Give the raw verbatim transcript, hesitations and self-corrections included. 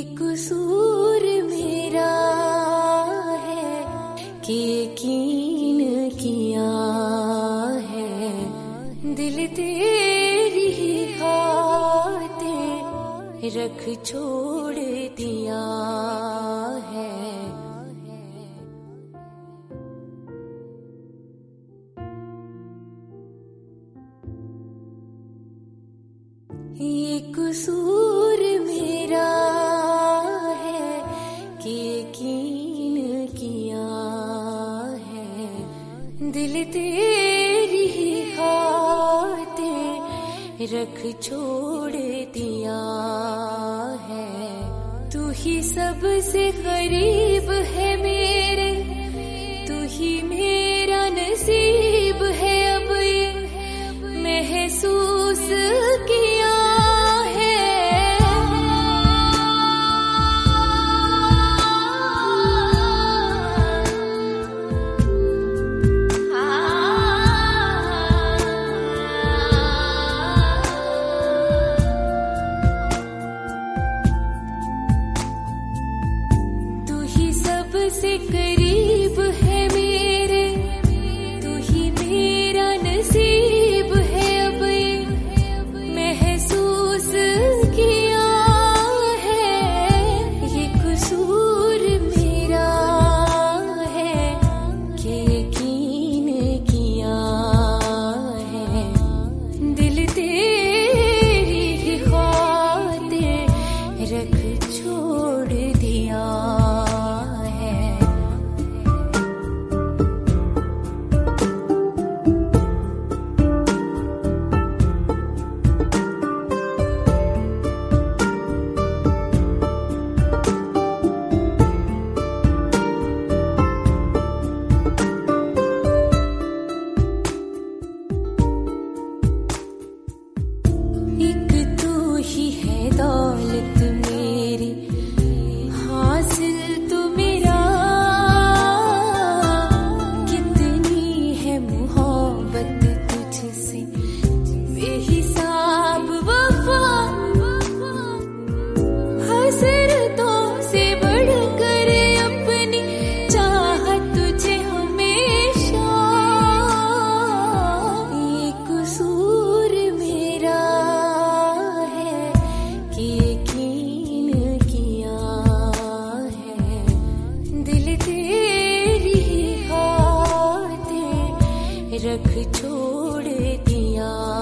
कसूर मेरा है कि यकीन किया है, दिल तेरी ही खातिर रख छोड़ दिया है। ये कसूर मेरा है कि यकीन किया है, दिल तेरी ही खातिर रख छोड़ दिया है। तू ही सबसे करीब है मेरे, तू ही मेरा नसीब है, अब ये महसूस किया से करीब है मेरे, तू ही मेरा नसीब है, अब ये महसूस किया है। ये कसूर मेरा है कि यकीन किया है, दिल तेरी ही खातिर रख छोड़ दिया। एक तू ही है दौलत मेरी, हासिल तू मेरा, कितनी है मोहब्बत तुझसे बेहिसाब वफा, हसरतों से बढ़कर अपनी चाहत तुझे हमेशा। ये कसूर मेरा है कि यकीन किया है, दिल तेरी ही खातिर रख छोड़ दिया।